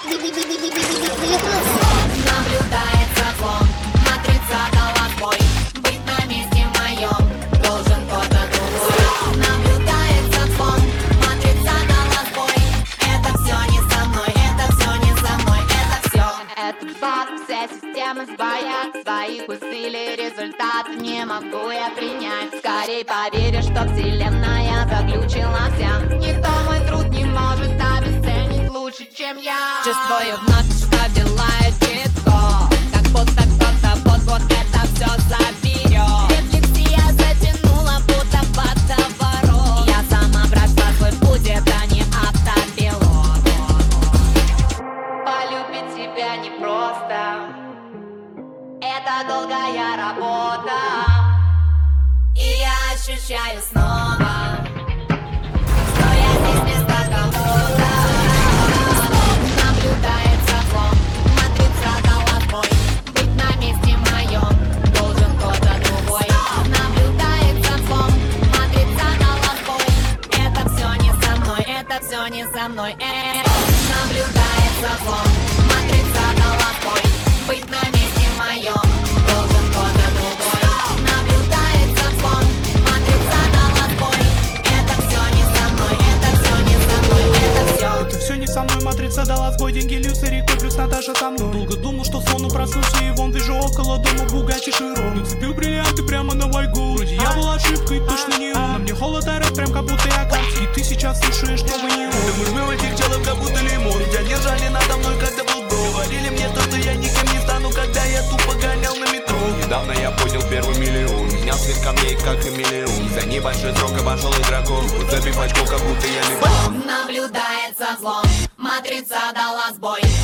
Наблюдает за злом, матрица дала бой. Быть на месте моем должен кто-то другой. Наблюдает за злом, матрица дала бой. Это все не со мной, это все не со мной, это все. Это баг, все системы сбоят. Своих усилий результат не могу я принять. Скорей поверишь, что вселенная заключила вся. Никто мой труд не может обесценить лучше, чем я. Чувствую вновь, что дела легко, как будто кто-то вот это все заберет. Рефлексия затянула, будто водоворот. Я сама прошла свой путь, это не автопилот. Полюбить себя непросто, это долгая работа. И я ощущаю снова, что я здесь вместо кого-то. Наблюдает за злом, матрица дала бой. Быть на месте моем должен кто-то другой. Наблюдает за злом, матрица дала бой. Это все не со мной, это все не со мной. Наблюдает за злом, матрица дала бой. Быть на месте моем должен кто-то другой. Наблюдает за злом, матрица дала бой. Это все не со мной, это все не со мной, это все. Это все не со мной, матрица дала сбой. Деньги льются рекой, плюс Наташа со мной. Долго думал, что сон проснулся, и вон вижу около дома Бугатти Широн. Нацепил бриллианты прямо на вайгу. Вроде я был ошибкой, точно не он. Но мне холод орет, прям как будто я карти. И ты сейчас слушаешь новый неон. Да мы в этих челов как будто лимон. Тебя держали надо мной, когда был бро. Говорили мне то, что я никем не стану, когда я тупо гонял на метро. Недавно я поднял первый миллион. Снял свет камней, как хамелеон. За небольшой срок обошел и дракон. Буду забивать гол, как будто я лимон. Наблюдает за злом, матрица дала сбой.